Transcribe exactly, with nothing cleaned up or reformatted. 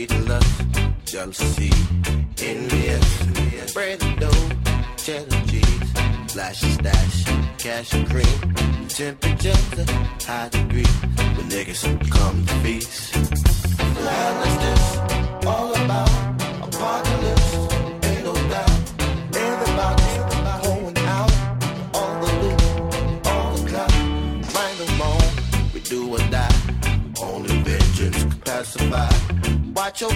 greed and lust, jealousy, envious, bread and dough, cheddar cheese, flash and stash, cash and cream, temperatures at high degree, when niggas come to feast. Now let's just